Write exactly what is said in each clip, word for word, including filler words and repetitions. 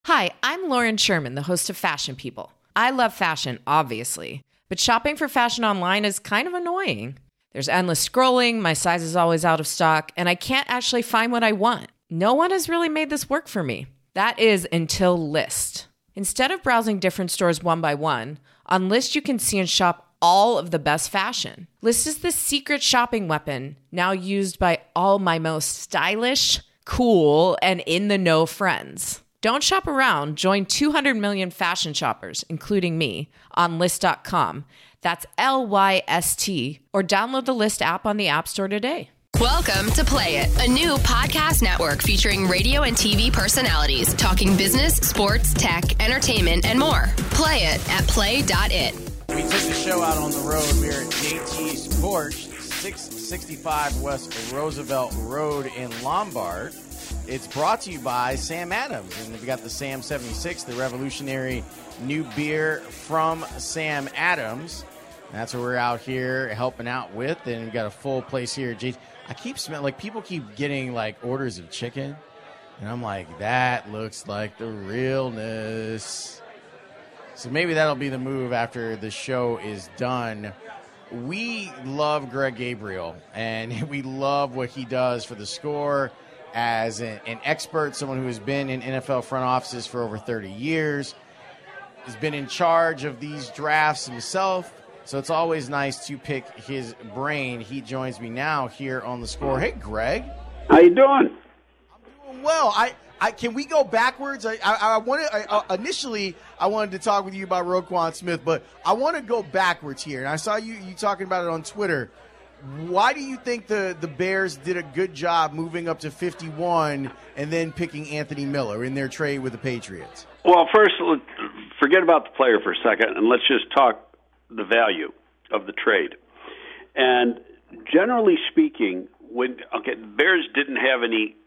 Hi, I'm Lauren Sherman, the host of Fashion People. I love fashion, obviously, but shopping for fashion online is kind of annoying. There's endless scrolling, my size is always out of stock, and I can't actually find what I want. No one has really made this work for me. That is until Lyst. Instead of browsing different stores one by one, on Lyst you can see and shop all of the best fashion. Lyst is the secret shopping weapon, now used by all my most stylish, cool, and in-the-know friends. Don't shop around. Join two hundred million fashion shoppers, including me, on Lyst dot com. That's L Y S T. Or download the Lyst app on the App Store today. Welcome to Play It, a new podcast network featuring radio and T V personalities talking business, sports, tech, entertainment, and more. Play it at play dot it. We took the show out on the road. We're at J T's Porch, six sixty-five West Roosevelt Road in Lombard. It's brought to you by Sam Adams, and we got the Sam seventy-six, the revolutionary new beer from Sam Adams. That's what we're out here helping out with, and we've got a full place here at J T. I keep smelling, like, people keep getting, like, orders of chicken, and I'm like, that looks like the realness. So maybe that'll be the move after the show is done. We love Greg Gabriel, and we love what he does for the Score as an, an expert, someone who has been in N F L front offices for over thirty years, has been in charge of these drafts himself. So it's always nice to pick his brain. He joins me now here on the Score. Hey, Greg. How you doing? I'm doing well. I, I can we go backwards? I, I, I wanted I, uh, initially I wanted to talk with you about Roquan Smith, but I want to go backwards here. And I saw you you talking about it on Twitter. Why do you think the, the Bears did a good job moving up to fifty-one and then picking Anthony Miller in their trade with the Patriots? Well, first, forget about the player for a second, and let's just talk the value of the trade. And generally speaking, when okay, the Bears didn't have any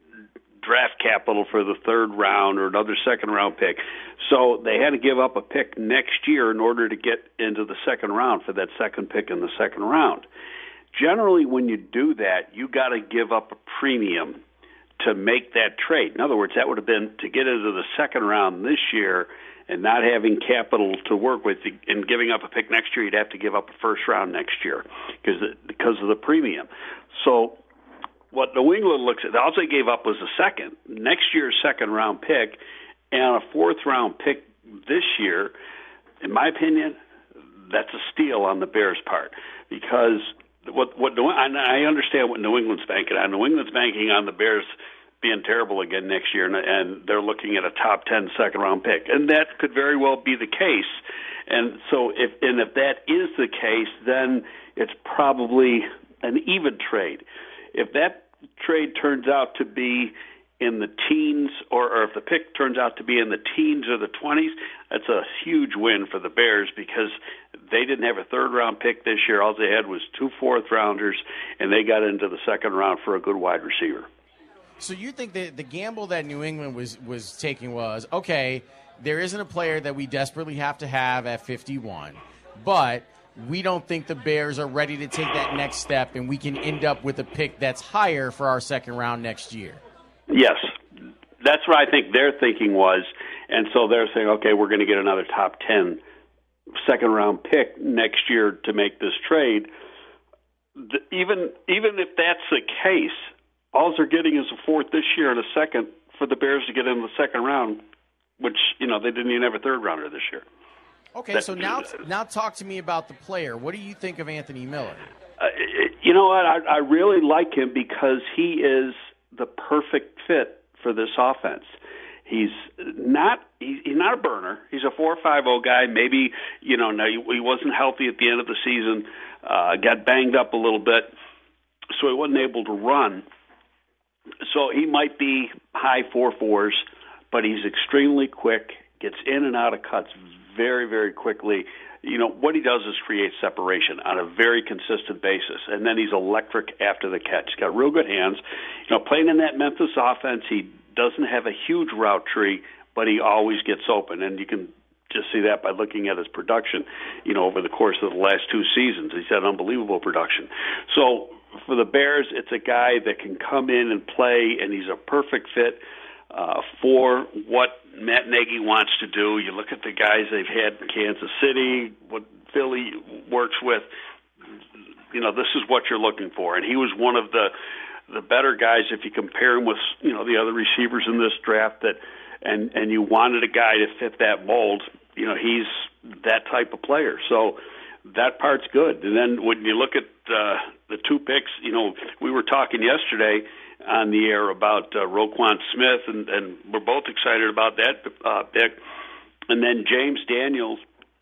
draft capital for the third round or another second round pick, so they had to give up a pick next year in order to get into the second round for that second pick in the second round. Generally, when you do that, you got to give up a premium to make that trade. In other words, that would have been to get into the second round this year and not having capital to work with and giving up a pick next year, you'd have to give up a first round next year because because of the premium. So what New England looks at, all they gave up was a second, next year's second round pick, and a fourth round pick this year. In my opinion, that's a steal on the Bears' part because what what New, I understand what New England's banking on. New England's banking on the Bears being terrible again next year, and, and they're looking at a top ten second round pick, and that could very well be the case. And so, if and if that is the case, then it's probably an even trade. If that trade turns out to be in the teens, or, or if the pick turns out to be in the teens or the twenties, that's a huge win for the Bears because they didn't have a third-round pick this year. All they had was two fourth-rounders, and they got into the second round for a good wide receiver. So you think that the gamble that New England was, was taking was, okay, there isn't a player that we desperately have to have at fifty-one, but we don't think the Bears are ready to take that next step, and we can end up with a pick that's higher for our second round next year. Yes, that's what I think their thinking was, and so they're saying, okay, we're going to get another top ten second-round pick next year to make this trade. The, even even if that's the case, all they're getting is a fourth this year and a second for the Bears to get in the second round, which, you know, they didn't even have a third-rounder this year. Okay, that, so now now talk to me about the player. What do you think of Anthony Miller? Uh, you know what? I, I really like him because he is the perfect fit for this offense. He's not he's not a burner. He's a four five oh guy. Maybe, you know, no, he wasn't healthy at the end of the season, uh, got banged up a little bit, so he wasn't able to run. So he might be high four fours, but he's extremely quick, gets in and out of cuts very, very quickly. You know, what he does is create separation on a very consistent basis, and then he's electric after the catch. He's got real good hands. You know, playing in that Memphis offense, he doesn't have a huge route tree, but he always gets open, and you can just see that by looking at his production, you know, over the course of the last two seasons. He's had unbelievable production. So for the Bears, it's a guy that can come in and play, and he's a perfect fit uh, for what Matt Nagy wants to do. You look at the guys they've had in Kansas City, what Philly works with. You know, this is what you're looking for. And he was one of the the better guys if you compare him with, you know, the other receivers in this draft that and and you wanted a guy to fit that mold. You know, he's that type of player. So that part's good. And then when you look at uh, the two picks, you know, we were talking yesterday on the air about uh, Roquan Smith, and, and we're both excited about that uh, pick. And then James Daniels,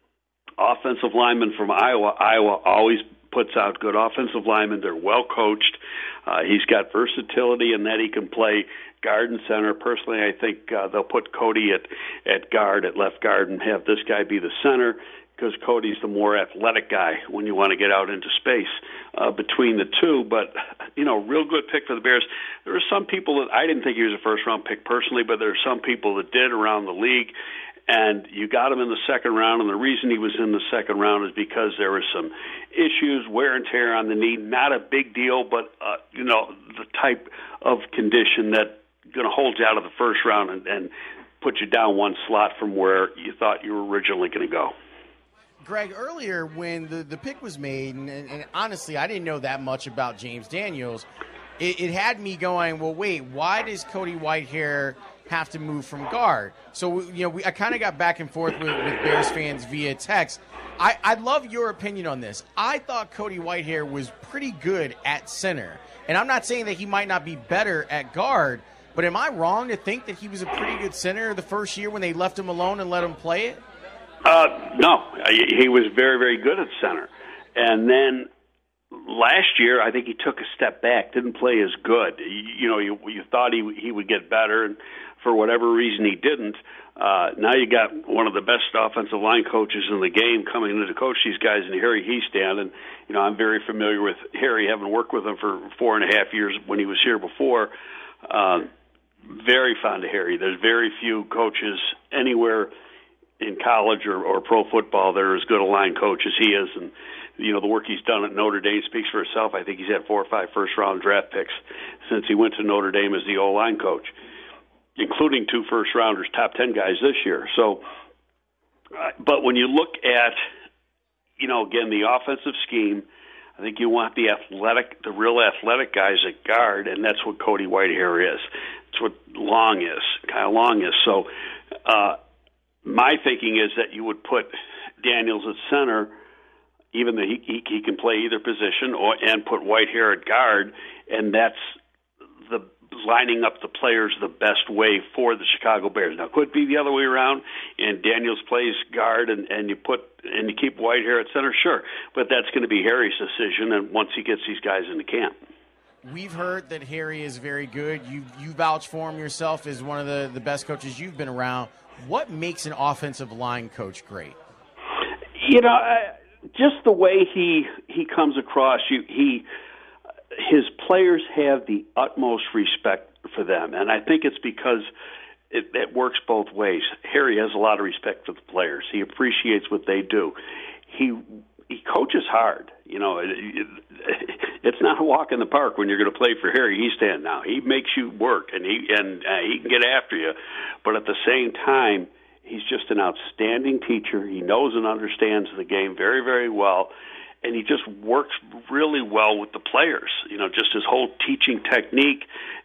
offensive lineman from Iowa. Iowa always puts out good offensive linemen. They're well coached. Uh, he's got versatility in that he can play guard and center. Personally, I think uh, they'll put Cody at, at guard, at left guard, and have this guy be the center, because Cody's the more athletic guy when you want to get out into space uh, between the two. But, you know, real good pick for the Bears. There are some people that I didn't think he was a first-round pick personally, but there are some people that did around the league. And you got him in the second round, and the reason he was in the second round is because there was some issues, wear and tear on the knee. Not a big deal, but, uh, you know, the type of condition that going to hold you out of the first round and, and put you down one slot from where you thought you were originally going to go. Greg, earlier when the, the pick was made, and, and, and honestly, I didn't know that much about James Daniels, it, it had me going, well, wait, why does Cody Whitehair have to move from guard? So, you know, we, I kind of got back and forth with, with Bears fans via text. I, I'd love your opinion on this. I thought Cody Whitehair was pretty good at center. And I'm not saying that he might not be better at guard, but am I wrong to think that he was a pretty good center the first year when they left him alone and let him play it? Uh, no, he was very, very good at center. And then last year, I think he took a step back, didn't play as good. You, you know, you, you thought he he would get better, and for whatever reason he didn't. Uh, now you got one of the best offensive line coaches in the game coming in to coach these guys in Harry Hiestand. And, you know, I'm very familiar with Harry, having worked with him for four and a half years when he was here before. Uh, very fond of Harry. There's very few coaches anywhere in college or, or pro football that are as good a line coach as he is. And, you know, the work he's done at Notre Dame speaks for itself. I think he's had four or five first-round draft picks since he went to Notre Dame as the O-line coach, including two first-rounders, top ten guys this year. So, uh, but when you look at, you know, again, the offensive scheme, I think you want the athletic, the real athletic guys at guard, and that's what Cody Whitehair is. It's what Long is, Kyle Long is. So uh, my thinking is that you would put Daniels at center, even though he, he, he can play either position, or and put Whitehair at guard, and that's the lining up the players the best way for the Chicago Bears. Now, it could be the other way around, and Daniels plays guard, and, and you put and you keep Whitehair at center, sure, but that's going to be Harry's decision, and once he gets these guys into camp. We've heard that Harry is very good. You you vouch for him yourself as one of the, the best coaches you've been around. What makes an offensive line coach great? You know, I, just the way he he comes across. You he his players have the utmost respect for them, and I think it's because it, it works both ways. Harry has a lot of respect for the players. He appreciates what they do. He he coaches hard. You know, it, it, it's not a walk in the park when you're going to play for Harry Hiestand now. He makes you work, and he and uh, he can get after you, but at the same time, he's just an outstanding teacher. He knows and understands the game very, very well, and he just works really well with the players. You know, just his whole teaching technique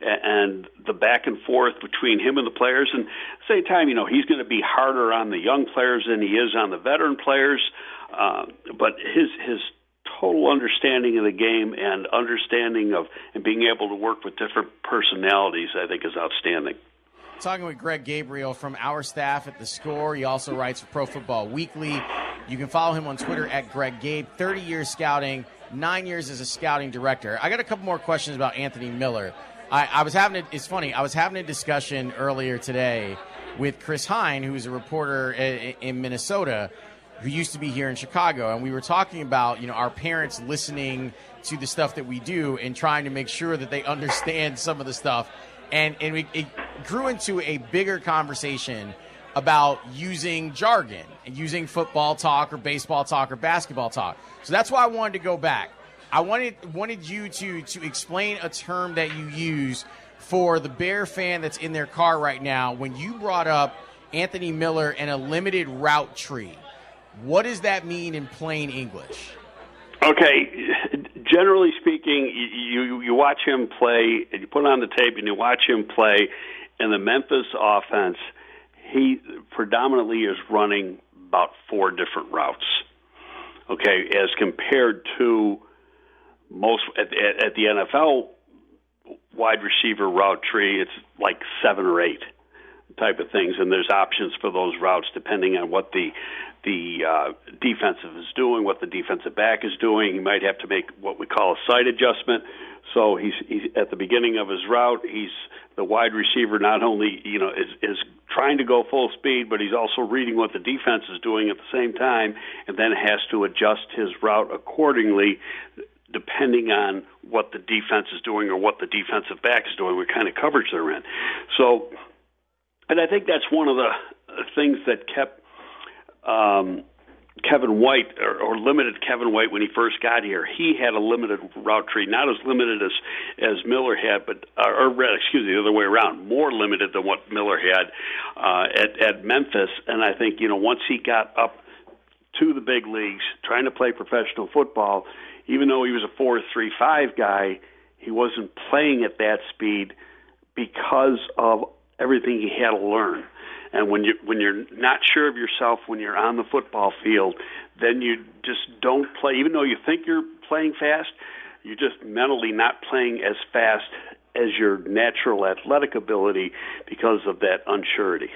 and the back and forth between him and the players. And at the same time, you know, he's going to be harder on the young players than he is on the veteran players. Uh, but his his total understanding of the game and understanding of and being able to work with different personalities, I think, is outstanding. Talking with Greg Gabriel from our staff at The Score. He also writes for Pro Football Weekly. You can follow him on Twitter at Greg Gabe. thirty years scouting, nine years as a scouting director. I got a couple more questions about Anthony Miller. I, I was having a, it's funny, I was having a discussion earlier today with Chris Hine, who's a reporter in, in Minnesota, who used to be here in Chicago, and we were talking about, you know, our parents listening to the stuff that we do and trying to make sure that they understand some of the stuff. And and we, it grew into a bigger conversation about using jargon and using football talk or baseball talk or basketball talk. So that's why I wanted to go back. I wanted wanted you to to explain a term that you use for the Bear fan that's in their car right now when you brought up Anthony Miller and a limited route tree. What does that mean in plain English? Okay, generally speaking, you you watch him play, and you put on the tape and you watch him play, in the Memphis offense, he predominantly is running about four different routes. Okay, as compared to most at, at, at the N F L wide receiver route tree, it's like seven or eight type of things, and there's options for those routes depending on what the the uh, defensive is doing, what the defensive back is doing. He might have to make what we call a sight adjustment. So he's, he's at the beginning of his route, he's the wide receiver not only you know is, is trying to go full speed, but he's also reading what the defense is doing at the same time, and then has to adjust his route accordingly depending on what the defense is doing or what the defensive back is doing, what kind of coverage they're in. So, and I think that's one of the things that kept um, Kevin White, or, or limited Kevin White when he first got here. He had a limited route tree, not as limited as as Miller had, but or, or excuse me, the other way around, more limited than what Miller had uh, at at Memphis. And I think you know once he got up to the big leagues, trying to play professional football, even though he was a four three five guy, he wasn't playing at that speed because of everything he had to learn. And when you when you're not sure of yourself when you're on the football field, then you just don't play. Even though you think you're playing fast, you're just mentally not playing as fast as your natural athletic ability because of that unsurety.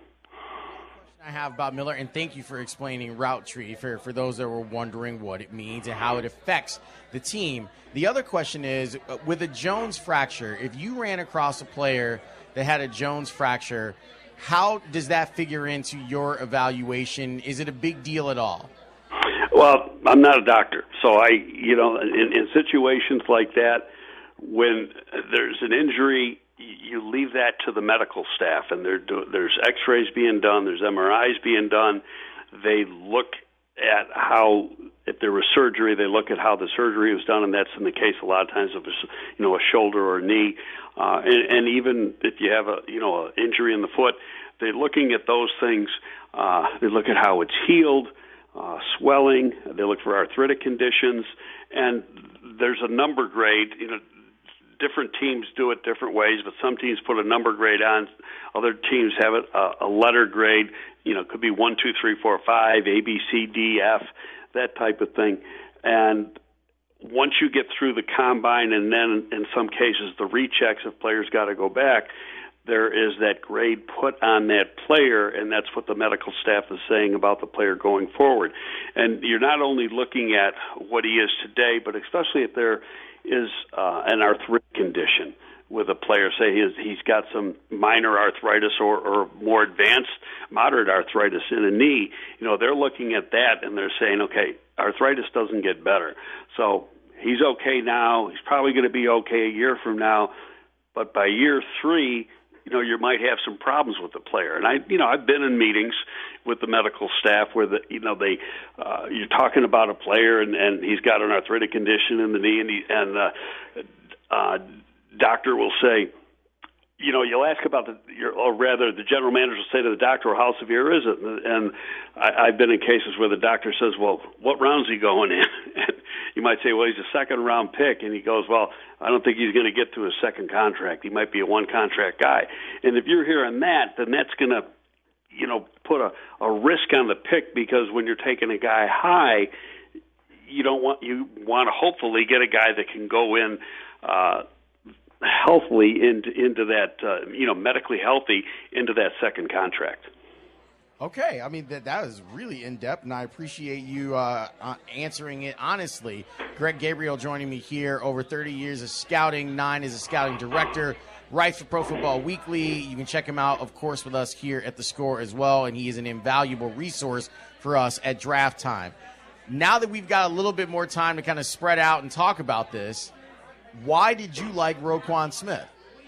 I have about Miller, and thank you for explaining route tree for, for those that were wondering what it means and how it affects the team. The other question is, with a Jones fracture, if you ran across a player that had a Jones fracture, how does that figure into your evaluation? Is it a big deal at all? Well, I'm not a doctor, so I, you know, in, in situations like that, when there's an injury, you leave that to the medical staff, and there do, there's X-rays being done, there's M R Is being done. They look at how, if there was surgery, they look at how the surgery was done, and that's in the case a lot of times of, you know, a shoulder or a knee, uh, and, and even if you have a, you know, an injury in the foot, they're looking at those things. Uh, they look at how it's healed, uh, swelling. They look for arthritic conditions, and there's a number grade. You know, different teams do it different ways, but some teams put a number grade on. Other teams have it uh, a letter grade. You know, it could be one, two, three, four, five, A, B, C, D, F, that type of thing. And once you get through the combine, and then in some cases the rechecks if players got to go back, there is that grade put on that player, and that's what the medical staff is saying about the player going forward. And you're not only looking at what he is today, but especially if there is uh, an arthritic condition with a player, say he's, he's got some minor arthritis or, or more advanced moderate arthritis in a knee, you know, they're looking at that and they're saying, okay, arthritis doesn't get better. So he's okay now. He's probably going to be okay a year from now. But by year three, you know, you might have some problems with the player. And I, you know, I've been in meetings with the medical staff where the, you know, they, uh, you're talking about a player and, and he's got an arthritic condition in the knee, and he, and uh, uh, doctor will say, you know, you'll ask about the, your, or rather, the general manager will say to the doctor, well, how severe is it? And I, I've been in cases where the doctor says, well, what round's he going in? And you might say, well, he's a second round pick. And he goes, well, I don't think he's going to get to his second contract. He might be a one contract guy. And if you're hearing that, then that's going to, you know, put a, a risk on the pick, because when you're taking a guy high, you don't want, you want to hopefully get a guy that can go in, uh, healthily into into that uh, you know medically healthy into that second contract. Okay, I mean that that is really in depth, and I appreciate you uh, uh, answering it honestly. Greg Gabriel joining me here, over thirty years of scouting, nine as a scouting director, writes for Pro Football Weekly. You can check him out, of course, with us here at The Score as well, and he is an invaluable resource for us at draft time. Now that we've got a little bit more time to kind of spread out and talk about this, why did you like Roquan Smith?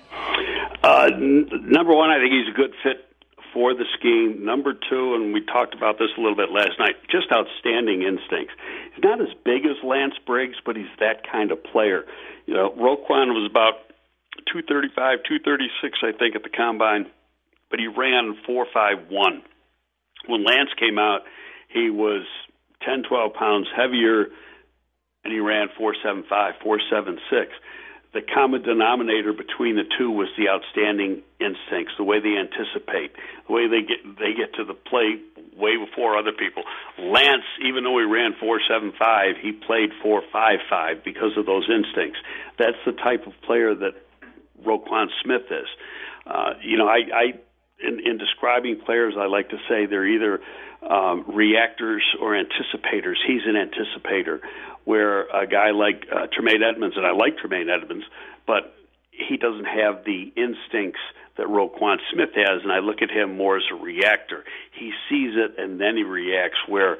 Uh, n- number one, I think he's a good fit for the scheme. Number two, and we talked about this a little bit last night, just outstanding instincts. He's not as big as Lance Briggs, but he's that kind of player. You know, Roquan was about two thirty-five, two thirty-six, I think, at the combine. but he ran four five one. When Lance came out, he was ten, twelve pounds heavier, and he ran four seven five, four seven six. The common denominator between the two was the outstanding instincts, the way they anticipate, the way they get they get to the plate way before other people. Lance, even though he ran four seven five, he played four five five because of those instincts. That's the type of player that Roquan Smith is. Uh, you know, I, I in, in describing players, I like to say they're either um, reactors or anticipators. He's an anticipator, where a guy like uh, Tremaine Edmonds, and I like Tremaine Edmonds, but he doesn't have the instincts that Roquan Smith has, and I look at him more as a reactor. He sees it and then he reacts, where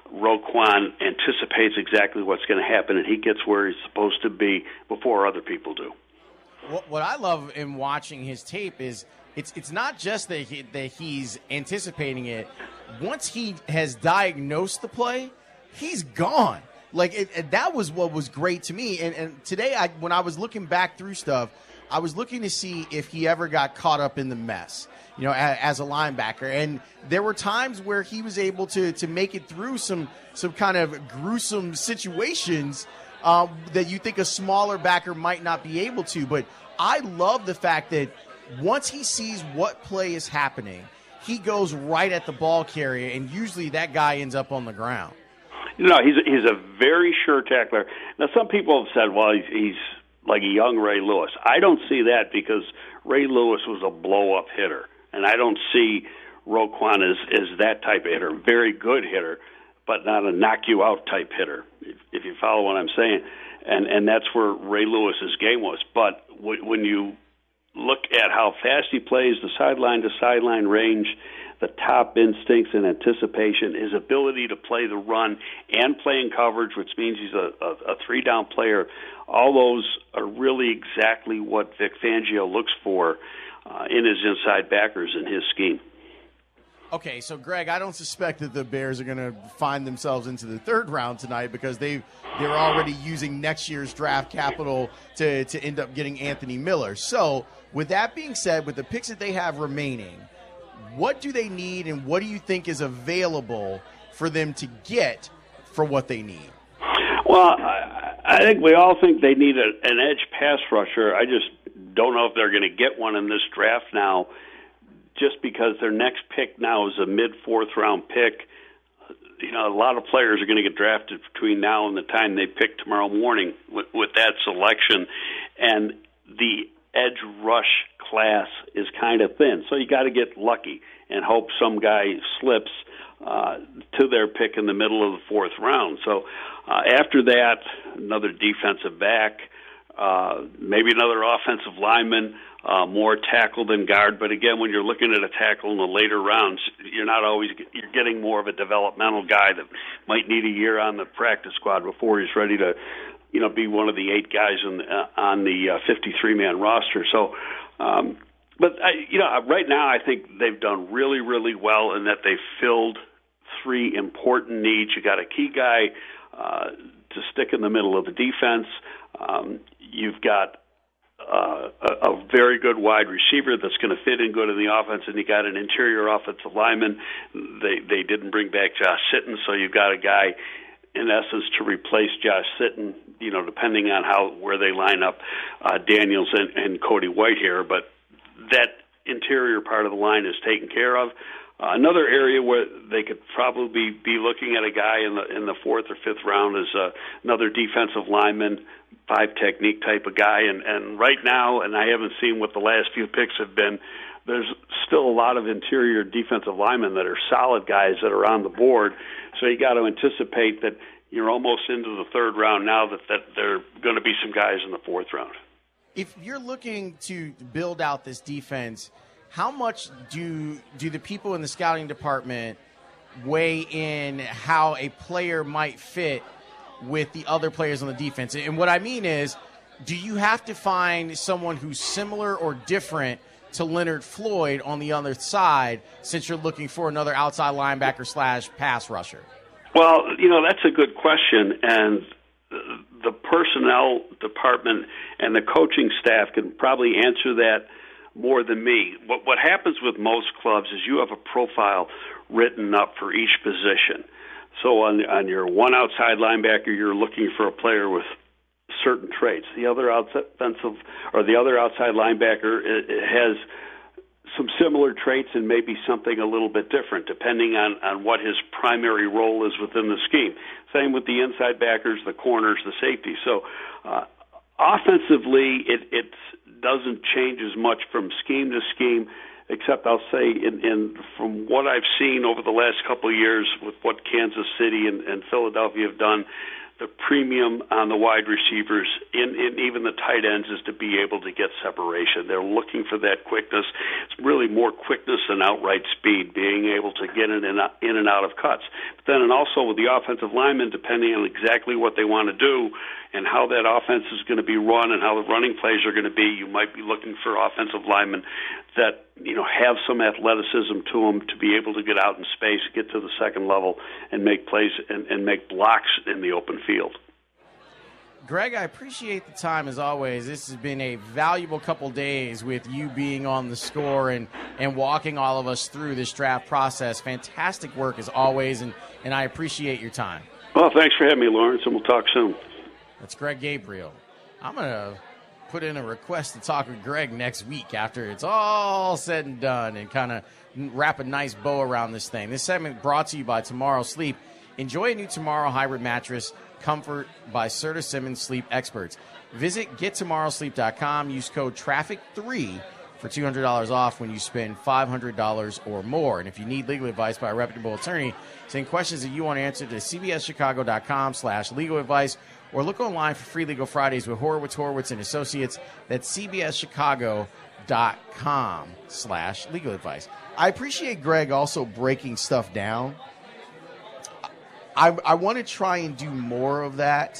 Roquan anticipates exactly what's going to happen, and he gets where he's supposed to be before other people do. What I love in watching his tape is it's it's not just that he, that he's anticipating it. Once he has diagnosed the play, he's gone. Like it, it, that was what was great to me. And, and today, I, when I was looking back through stuff, I was looking to see if he ever got caught up in the mess, you know, as, as a linebacker. And there were times where he was able to to make it through some some kind of gruesome situations um, that you think a smaller backer might not be able to. But I love the fact that once he sees what play is happening, he goes right at the ball carrier, and usually that guy ends up on the ground. No, he's a, he's a very sure tackler. Now, some people have said, well, he's, he's like a young Ray Lewis. I don't see that, because Ray Lewis was a blow-up hitter, and I don't see Roquan as, as that type of hitter. Very good hitter, but not a knock-you-out type hitter, if, if you follow what I'm saying. And and that's where Ray Lewis's game was. But w- when you look at how fast he plays, the sideline-to-sideline range, the top instincts and anticipation, his ability to play the run and play in coverage, which means he's a, a, a three-down player, all those are really exactly what Vic Fangio looks for uh, in his inside backers in his scheme. Okay, so, Greg, I don't suspect that the Bears are going to find themselves into the third round tonight, because they they're already using next year's draft capital to, to end up getting Anthony Miller. So, with that being said, with the picks that they have remaining, what do they need, and what do you think is available for them to get for what they need? Well, I, I think we all think they need a, an edge pass rusher. I just don't know if they're going to get one in this draft now, just because their next pick now is a mid-fourth round pick. You know, a lot of players are going to get drafted between now and the time they pick tomorrow morning with, with that selection. And the edge rush class is kind of thin. So you got to get lucky and hope some guy slips uh, to their pick in the middle of the fourth round. So uh, after that, another defensive back, uh, maybe another offensive lineman, uh, more tackle than guard. But again, when you're looking at a tackle in the later rounds, you're not always you're getting more of a developmental guy that might need a year on the practice squad before he's ready to, you know, be one of the eight guys in, uh, on the uh, fifty-three man roster. So, um, but I, you know, right now I think they've done really, really well in that they've filled three important needs. You got a key guy uh, to stick in the middle of the defense. Um, you've got uh, a, a very good wide receiver that's going to fit in good in the offense, and you got an interior offensive lineman. They they didn't bring back Josh Sitton, so you've got a guy, in essence, to replace Josh Sitton, you know, depending on how where they line up uh, Daniels and, and Cody Whitehair. But that interior part of the line is taken care of. Uh, another area where they could probably be looking at a guy in the in the fourth or fifth round is uh, another defensive lineman, five technique type of guy. And, and right now, and I haven't seen what the last few picks have been, there's still a lot of interior defensive linemen that are solid guys that are on the board. So you got to anticipate that you're almost into the third round now, that, that there are going to be some guys in the fourth round. If you're looking to build out this defense, how much do do the people in the scouting department weigh in how a player might fit with the other players on the defense? And what I mean is, do you have to find someone who's similar or different to Leonard Floyd on the other side, since you're looking for another outside linebacker slash pass rusher? Well, you know, that's a good question, and the personnel department and the coaching staff can probably answer that more than me. What what happens with most clubs is you have a profile written up for each position. So on on your one outside linebacker, you're looking for a player with certain traits. The other outside offensive or the other outside linebacker it, it has some similar traits and maybe something a little bit different depending on, on what his primary role is within the scheme. Same with the inside backers, the corners, the safeties. So uh, offensively, it, it doesn't change as much from scheme to scheme, except I'll say in, in from what I've seen over the last couple of years with what Kansas City and, and Philadelphia have done, the premium on the wide receivers and, and even the tight ends is to be able to get separation. They're looking for that quickness. It's really more quickness than outright speed, being able to get in and out, in and out of cuts. But then and also with the offensive linemen, depending on exactly what they want to do and how that offense is going to be run and how the running plays are going to be, you might be looking for offensive linemen that, you know, have some athleticism to them to be able to get out in space, get to the second level, and make plays and, and make blocks in the open field. Greg, I appreciate the time as always. This has been a valuable couple days with you being on the score and, and walking all of us through this draft process. Fantastic work as always, and, and I appreciate your time. Well, thanks for having me, Lawrence, and we'll talk soon. That's Greg Gabriel. I'm going to put in a request to talk with Greg next week after it's all said and done and kind of wrap a nice bow around this thing. This segment brought to you by Tomorrow Sleep. Enjoy a new Tomorrow hybrid mattress, comfort by Serta Simmons Sleep Experts. Visit get tomorrow sleep dot com. Use code traffic three for two hundred dollars off when you spend five hundred dollars or more. And if you need legal advice by a reputable attorney, send questions that you want answered to c b s chicago dot com slash legal advice or look online for free Legal Fridays with Horowitz, Horowitz and Associates. That's c b s chicago dot com slash legal advice. I appreciate Greg also breaking stuff down. I, I want to try and do more of that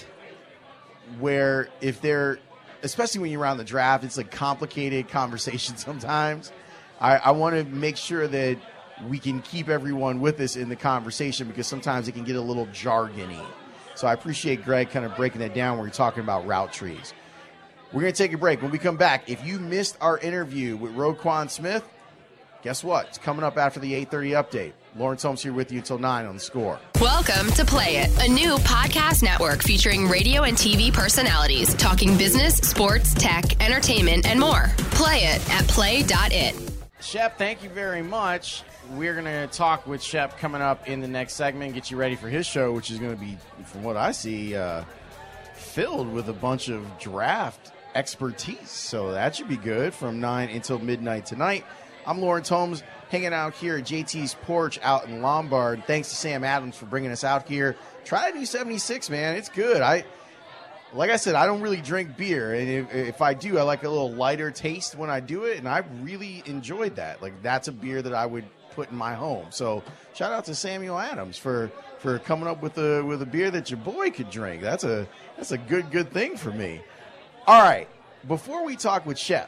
where if they're, especially when you're around the draft, it's a complicated conversation sometimes. I, I want to make sure that we can keep everyone with us in the conversation because sometimes it can get a little jargony. So I appreciate Greg kind of breaking that down when we're talking about route trees. We're going to take a break. When we come back, if you missed our interview with Roquan Smith, guess what? It's coming up after the eight thirty update. Lawrence Holmes here with you until nine on The Score. Welcome to Play It, a new podcast network featuring radio and T V personalities talking business, sports, tech, entertainment, and more. Play it at play dot it. Shep, thank you very much. We're going to talk with Shep coming up in the next segment, get you ready for his show, which is going to be, from what I see, uh, filled with a bunch of draft expertise. So that should be good from nine until midnight tonight. I'm Lawrence Holmes, hanging out here at J T's porch out in Lombard. Thanks to Sam Adams for bringing us out here. Try a new seventy-six, man. It's good. I, like I said, I don't really drink beer, and if, if I do, I like a little lighter taste when I do it, and I really enjoyed that. Like, that's a beer that I would put in my home. So shout out to Samuel Adams for, for coming up with a with a beer that your boy could drink. That's a that's a good good thing for me. All right, before we talk with Shep,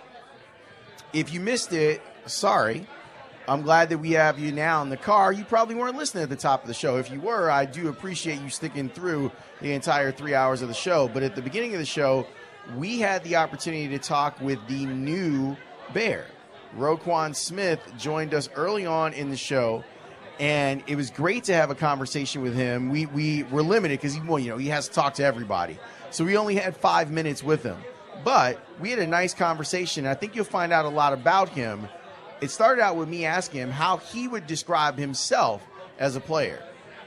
if you missed it, sorry. I'm glad that we have you now in the car. You probably weren't listening at the top of the show. If you were, I do appreciate you sticking through the entire three hours of the show. But at the beginning of the show, we had the opportunity to talk with the new Bear. Roquan Smith joined us early on in the show, and it was great to have a conversation with him. We we were limited because he, well, you know, he has to talk to everybody. So we only had five minutes with him. But we had a nice conversation. I think you'll find out a lot about him. It started out with me asking him how he would describe himself as a player.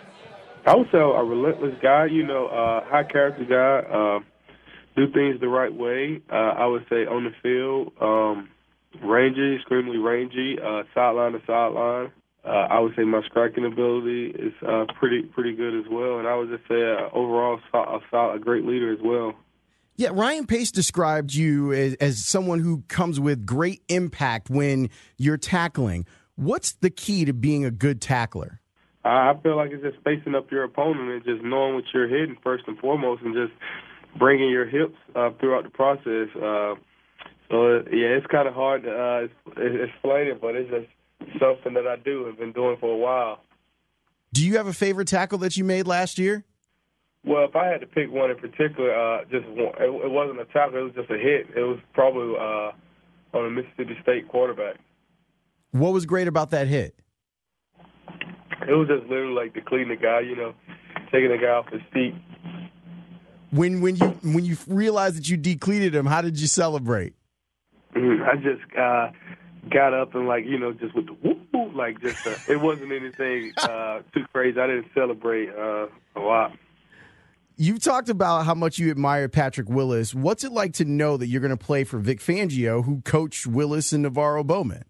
I would say a relentless guy, you know, uh, high character guy, uh, do things the right way. Uh, I would say on the field, um, rangy, extremely rangy, uh, sideline to sideline. Uh, I would say my striking ability is uh, pretty pretty good as well. And I would just say uh, overall a, a, a great leader as well. Yeah, Ryan Pace described you as, as someone who comes with great impact when you're tackling. What's the key to being a good tackler? I feel like it's just spacing up your opponent and just knowing what you're hitting first and foremost and just bringing your hips uh, throughout the process. Uh, so, yeah, it's kind of hard to uh, explain it, but it's just something that I do and been doing for a while. Do you have a favorite tackle that you made last year? Well, if I had to pick one in particular, uh, just one, it, it wasn't a tackle. It was just a hit. It was probably uh, on a Mississippi State quarterback. What was great about that hit? It was just literally like decleating the guy, you know, taking the guy off his feet. When when you when you realized that you decleated him, how did you celebrate? Mm-hmm. I just uh, got up and, like, you know, just with the whoop, whoop, like just uh, it wasn't anything uh, too crazy. I didn't celebrate uh, a lot. You've talked about how much you admire Patrick Willis. What's it like to know that you're going to play for Vic Fangio, who coached Willis and Navarro Bowman?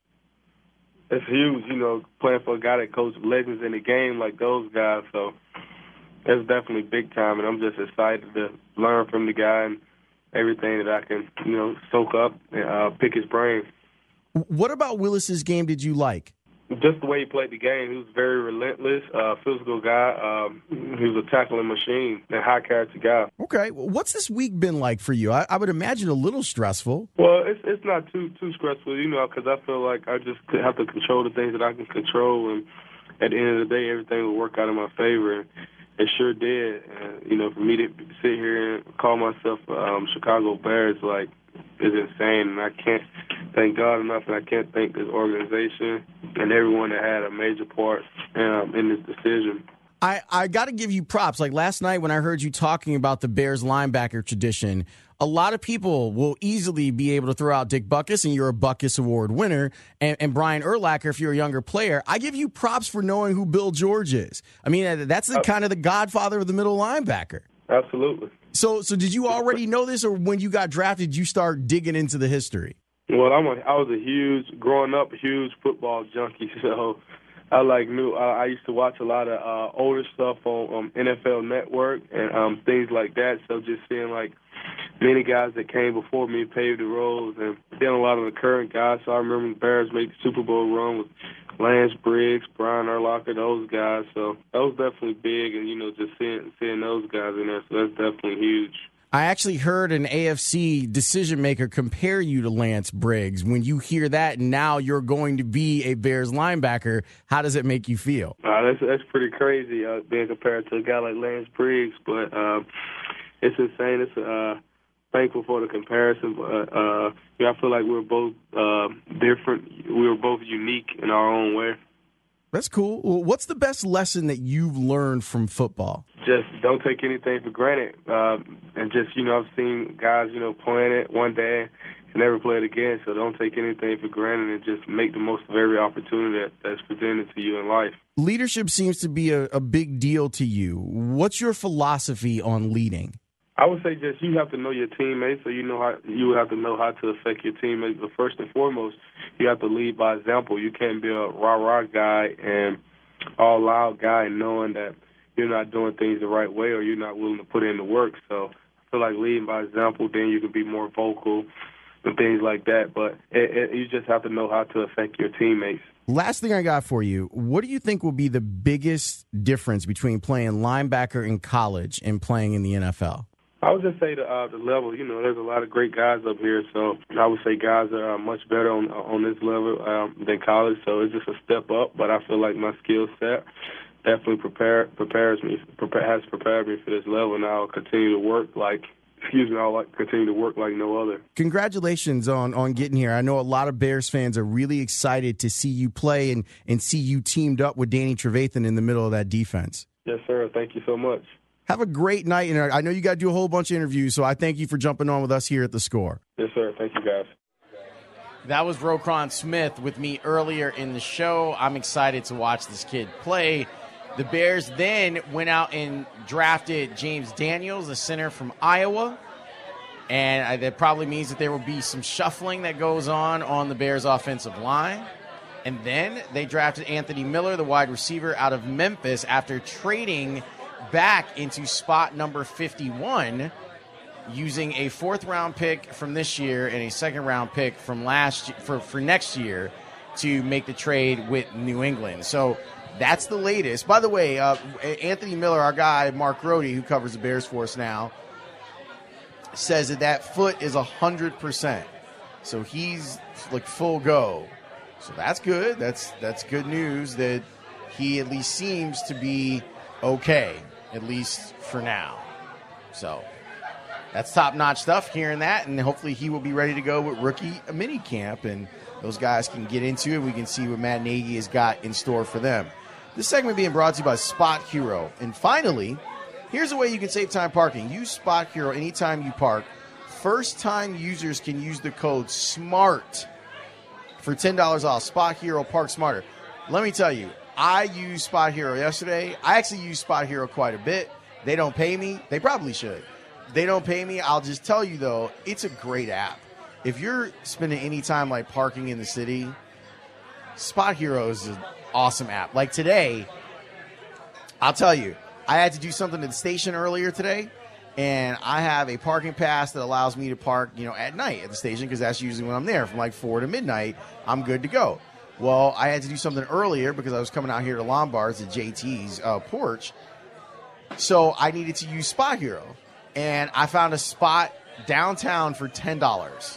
It's huge, you know, playing for a guy that coached legends in the game like those guys. So it's definitely big time, and I'm just excited to learn from the guy and everything that I can, you know, soak up and uh, pick his brain. What about Willis's game did you like? Just the way he played the game. He was very relentless, uh, physical guy. Um, he was a tackling machine and high-character guy. Okay. Well, what's this week been like for you? I, I would imagine a little stressful. Well, it's it's not too too stressful, you know, because I feel like I just have to control the things that I can control, and at the end of the day, everything will work out in my favor. And it sure did. And, you know, for me to sit here and call myself um, Chicago Bears, like, is insane, and I can't thank God enough, and I can't thank this organization and everyone that had a major part um, in this decision. I, I got to give you props. Like last night when I heard you talking about the Bears linebacker tradition, a lot of people will easily be able to throw out Dick Butkus, and you're a Butkus Award winner, and, and Brian Urlacher if you're a younger player. I give you props for knowing who Bill George is. I mean, that's the, kind of the godfather of the middle linebacker. Absolutely. So, so did you already know this, or when you got drafted, you start digging into the history? Well, I'm a, I was a huge, growing up, a huge football junkie, so I like knew. Uh, I used to watch a lot of uh, older stuff on um, N F L Network and um, things like that. So just seeing like many guys that came before me paved the roads, and then a lot of the current guys. So I remember the Bears made the Super Bowl run with Lance Briggs, Brian Urlacher, those guys. So that was definitely big, and, you know, just seeing seeing those guys in there, so that's definitely huge. I actually heard an A F C decision maker compare you to Lance Briggs. When you hear that and now you're going to be a Bears linebacker, how does it make you feel? Uh, that's that's pretty crazy, uh, being compared to a guy like Lance Briggs, but uh, it's insane. It's uh, thankful for the comparison, but uh, yeah, I feel like we're both uh, different. We were both unique in our own way. That's cool. Well, what's the best lesson that you've learned from football? Just don't take anything for granted. Uh, and just, you know, I've seen guys, you know, playing it one day and never play it again. So don't take anything for granted and just make the most of every opportunity that, that's presented to you in life. Leadership seems to be a, a big deal to you. What's your philosophy on leading? I would say just you have to know your teammates, so you know how you have to know how to affect your teammates. But first and foremost, you have to lead by example. You can't be a rah-rah guy and all loud guy and knowing that you're not doing things the right way or you're not willing to put in the work. So I feel like leading by example, then you can be more vocal and things like that. But it, it, you just have to know how to affect your teammates. Last thing I got for you, what do you think will be the biggest difference between playing linebacker in college and playing in the N F L? I would just say the uh, the level. You know, there's a lot of great guys up here, so I would say guys are uh, much better on on this level um, than college. So it's just a step up. But I feel like my skill set definitely prepare prepares me prepare, has prepared me for this level, and I'll continue to work like. Excuse me, I'll like continue to work like no other. Congratulations on, on getting here. I know a lot of Bears fans are really excited to see you play and, and see you teamed up with Danny Trevathan in the middle of that defense. Yes, sir. Thank you so much. Have a great night, and I know you got to do a whole bunch of interviews, so I thank you for jumping on with us here at The Score. Yes, sir. Thank you, guys. That was Roquan Smith with me earlier in the show. I'm excited to watch this kid play. The Bears then went out and drafted James Daniels, a center from Iowa, and that probably means that there will be some shuffling that goes on on the Bears' offensive line. And then they drafted Anthony Miller, the wide receiver out of Memphis, after trading back into spot number fifty-one using a fourth round pick from this year and a second round pick from last for, for next year to make the trade with New England. So that's the latest. By the way, uh, Anthony Miller, our guy, Mark Rohde, who covers the Bears for us now, says that that foot is one hundred percent. So he's like full go. So that's good. That's that's good news that he at least seems to be okay, at least for now. So that's top-notch stuff, hearing that, and hopefully he will be ready to go with rookie mini camp, and those guys can get into it. We can see what Matt Nagy has got in store for them. This segment being brought to you by Spot Hero. And finally, here's a way you can save time parking. Use Spot Hero anytime you park. First-time users can use the code SMART for ten dollars off. Spot Hero, park smarter. Let me tell you, I used Spot Hero yesterday. I actually use Spot Hero quite a bit. They don't pay me. They probably should. They don't pay me. I'll just tell you, though, it's a great app. If you're spending any time like parking in the city, Spot Hero is an awesome app. Like today, I'll tell you, I had to do something at the station earlier today, and I have a parking pass that allows me to park, you know, at night at the station, because that's usually when I'm there from like four to midnight. I'm good to go. Well, I had to do something earlier because I was coming out here to Lombard's at J T's uh, porch, so I needed to use Spot Hero. And I found a spot downtown for ten dollars.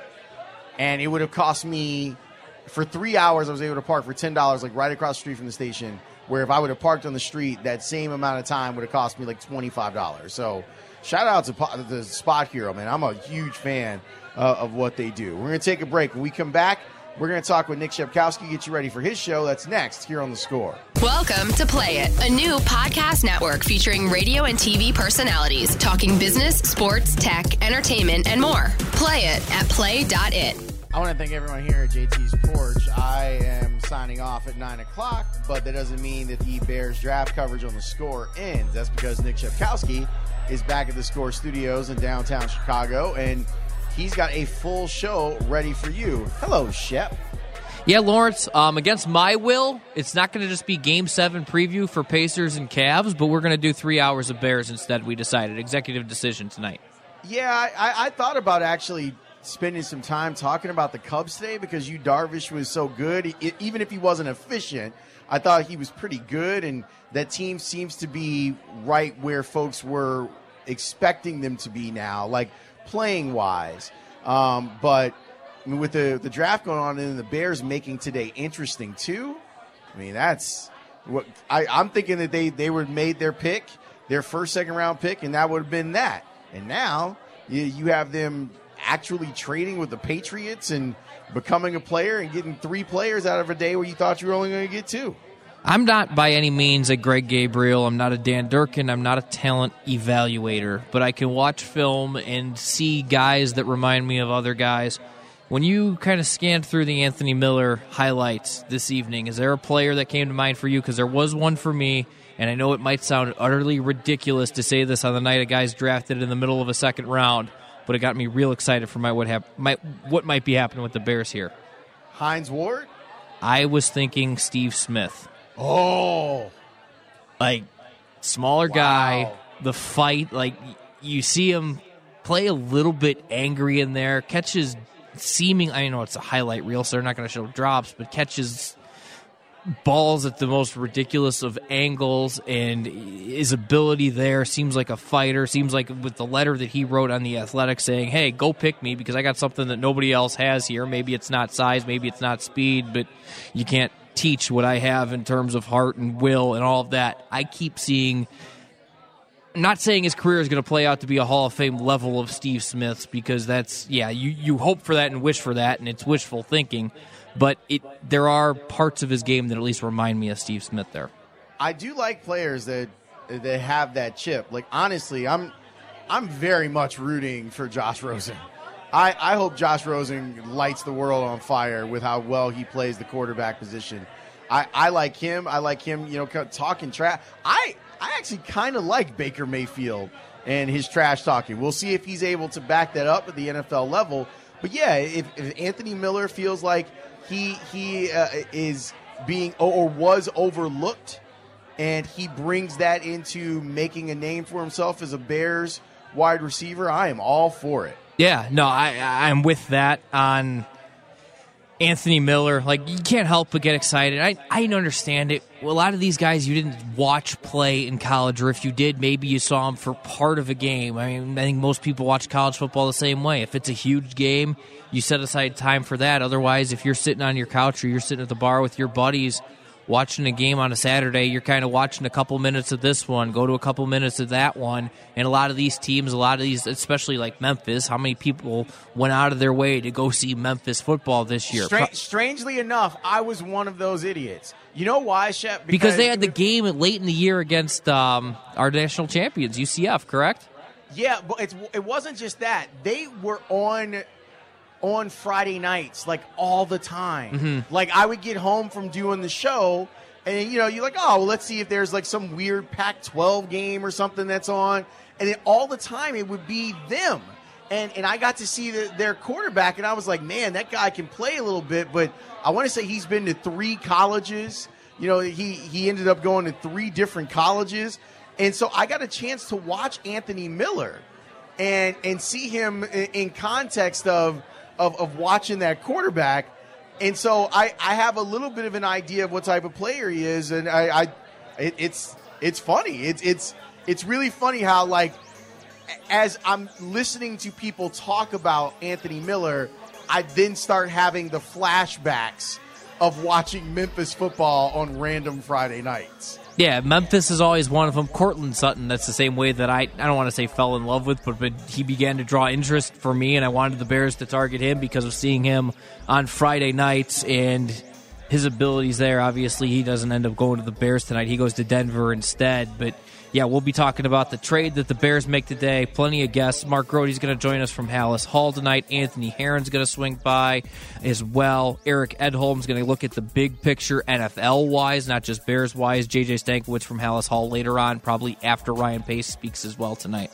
And it would have cost me, for three hours, I was able to park for ten dollars, like right across the street from the station, where if I would have parked on the street, that same amount of time would have cost me like twenty-five dollars. So shout out to the Spot Hero, man. I'm a huge fan uh, of what they do. We're going to take a break. When we come back, we're going to talk with Nick Shepkowski, get you ready for his show. That's next here on The Score. Welcome to Play It, a new podcast network featuring radio and T V personalities talking business, sports, tech, entertainment, and more. Play it at play dot it. I want to thank everyone here at J T's porch. I am signing off at nine o'clock, but that doesn't mean that the Bears draft coverage on The Score ends. That's because Nick Shepkowski is back at The Score studios in downtown Chicago, and he's got a full show ready for you. Hello, Shep. Yeah, Lawrence, um, against my will, it's not going to just be Game seven preview for Pacers and Cavs, but we're going to do three hours of Bears instead, we decided. Executive decision tonight. Yeah, I, I thought about actually spending some time talking about the Cubs today because Yu Darvish was so good. It, even if he wasn't efficient, I thought he was pretty good, and that team seems to be right where folks were expecting them to be now, like playing-wise. Um, but I mean, with the, the draft going on and the Bears making today interesting too, I mean, that's what I, I'm thinking that they, they would have made their pick, their first, second round pick, and that would have been that. And now you, you have them actually trading with the Patriots and becoming a player and getting three players out of a day where you thought you were only going to get two. I'm not by any means a Greg Gabriel. I'm not a Dan Durkin. I'm not a talent evaluator. But I can watch film and see guys that remind me of other guys. When you kind of scanned through the Anthony Miller highlights this evening, is there a player that came to mind for you? Because there was one for me, and I know it might sound utterly ridiculous to say this on the night a guy's drafted in the middle of a second round, but it got me real excited for my what, hap- might, what might be happening with the Bears here. Hines Ward? I was thinking Steve Smith. Oh. Like, smaller Wow. guy, the fight, like, you see him play a little bit angry in there, catches seeming, I know it's a highlight reel, so they're not going to show drops, but catches balls at the most ridiculous of angles, and his ability there seems like a fighter, seems like with the letter that he wrote on The Athletic saying, hey, go pick me because I got something that nobody else has here. Maybe it's not size, maybe it's not speed, but you can't teach what I have in terms of heart and will and all of that. I keep seeing, I'm not saying his career is going to play out to be a Hall of Fame level of Steve Smith's, because that's, yeah, you, you hope for that and wish for that, and it's wishful thinking, but it there are parts of his game that at least remind me of Steve Smith there. I do like players that that have that chip. Like, honestly, I'm I'm very much rooting for Josh Rosen. I, I hope Josh Rosen lights the world on fire with how well he plays the quarterback position. I, I like him. I like him, you know, talking trash. I, I actually kind of like Baker Mayfield and his trash talking. We'll see if he's able to back that up at the N F L level. But, yeah, if, if Anthony Miller feels like he he uh, is being or was overlooked and he brings that into making a name for himself as a Bears wide receiver, I am all for it. Yeah, no, I, I'm with that on Anthony Miller. Like, you can't help but get excited. I, I understand it. Well, a lot of these guys you didn't watch play in college, or if you did, maybe you saw them for part of a game. I mean, I think most people watch college football the same way. If it's a huge game, you set aside time for that. Otherwise, if you're sitting on your couch or you're sitting at the bar with your buddies watching a game on a Saturday, you're kind of watching a couple minutes of this one, go to a couple minutes of that one, and a lot of these teams, a lot of these, especially like Memphis, how many people went out of their way to go see Memphis football this year? Stra- strangely enough, I was one of those idiots. You know why, Shep? Because, because they had the game late in the year against um, our national champions, U C F, correct? Yeah, but it's, it wasn't just that. They were on on Friday nights, like, all the time. Mm-hmm. Like, I would get home from doing the show, and, you know, you're like, oh, well, let's see if there's, like, some weird Pac twelve game or something that's on. And then all the time it would be them. And and I got to see the, their quarterback, and I was like, man, that guy can play a little bit, but I want to say he's been to three colleges. You know, he, he ended up going to three different colleges. And so I got a chance to watch Anthony Miller and and see him in, in context of, of of watching that quarterback. And so I, I have a little bit of an idea of what type of player he is, and I, I it, it's it's funny. It's it's it's really funny how, like, as I'm listening to people talk about Anthony Miller, I then start having the flashbacks of watching Memphis football on random Friday nights. Yeah, Memphis is always one of them. Cortland Sutton, that's the same way that I, I don't want to say fell in love with, but, but he began to draw interest for me, and I wanted the Bears to target him because of seeing him on Friday nights and his abilities there. Obviously, he doesn't end up going to the Bears tonight. He goes to Denver instead, but yeah, we'll be talking about the trade that the Bears make today. Plenty of guests. Mark Grote's going to join us from Hallis Hall tonight. Anthony Herron's going to swing by as well. Eric Edholm's going to look at the big picture N F L-wise, not just Bears-wise. J J Stankiewicz from Hallis Hall later on, probably after Ryan Pace speaks as well tonight.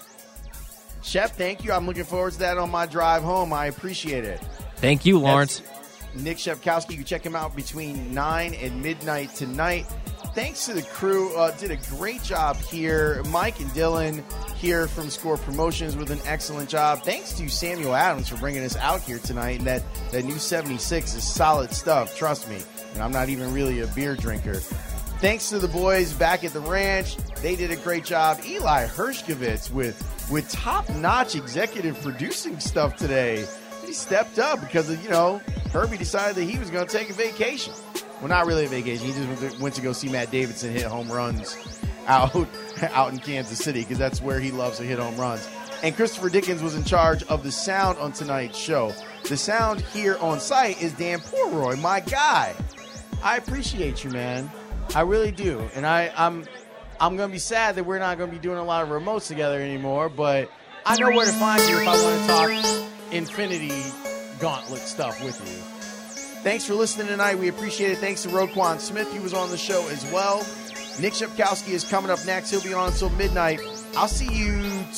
Shep, thank you. I'm looking forward to that on my drive home. I appreciate it. Thank you, Lawrence. That's Nick Shepkowski. You can check him out between nine and midnight tonight. Thanks to the crew. Uh, did a great job here. Mike and Dylan here from Score Promotions with an excellent job. Thanks to Samuel Adams for bringing us out here tonight. And that, that new seventy-six is solid stuff. Trust me. And I'm not even really a beer drinker. Thanks to the boys back at the ranch. They did a great job. Eli Hershkovitz with, with top-notch executive producing stuff today. He stepped up because, of, you know, Herbie decided that he was going to take a vacation. Well, not really a vacation. He just went to, went to go see Matt Davidson hit home runs out, out in Kansas City because that's where he loves to hit home runs. And Christopher Dickens was in charge of the sound on tonight's show. The sound here on site is Dan Porroy, my guy. I appreciate you, man. I really do. And I, I'm I'm going to be sad that we're not going to be doing a lot of remotes together anymore, but I know where to find you if I want to talk Infinity Gauntlet stuff with you. Thanks for listening tonight. We appreciate it. Thanks to Roquan Smith. He was on the show as well. Nick Shepkowski is coming up next. He'll be on until midnight. I'll see you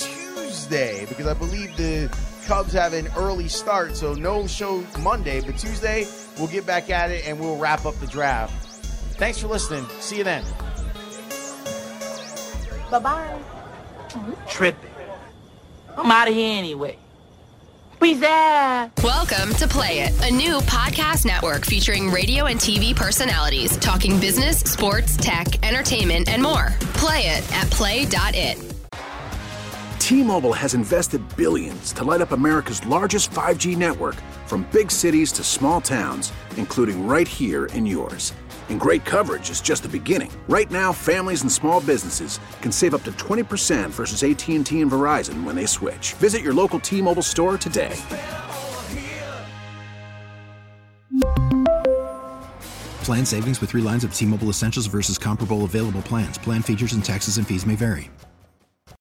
Tuesday because I believe the Cubs have an early start, so no show Monday, but Tuesday we'll get back at it and we'll wrap up the draft. Thanks for listening. See you then. Bye-bye. Tripping. I'm out of here anyway. Peace out. Welcome to Play It, a new podcast network featuring radio and T V personalities talking business, sports, tech, entertainment, and more. Play it at play dot it. T-Mobile has invested billions to light up America's largest five G network, from big cities to small towns, including right here in yours. And great coverage is just the beginning. Right now, families and small businesses can save up to twenty percent versus A T and T and Verizon when they switch. Visit your local T-Mobile store today. Plan savings with three lines of T-Mobile Essentials versus comparable available plans. Plan features and taxes and fees may vary.